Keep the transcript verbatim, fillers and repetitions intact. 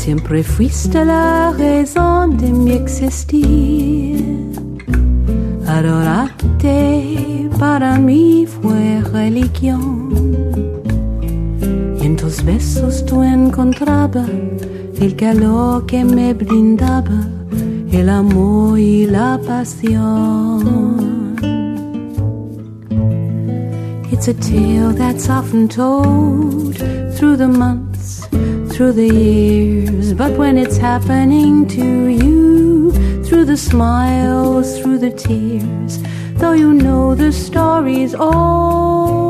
siempre fuiste la razón de mi existir. Adorarte para mí fue religión. Y en tus besos tú encontraba el calor que me brindaba, el amor y la pasión. It's a tale that's often told through the months, through the years, but when it's happening to you, through the smiles, through the tears, though you know the story's old,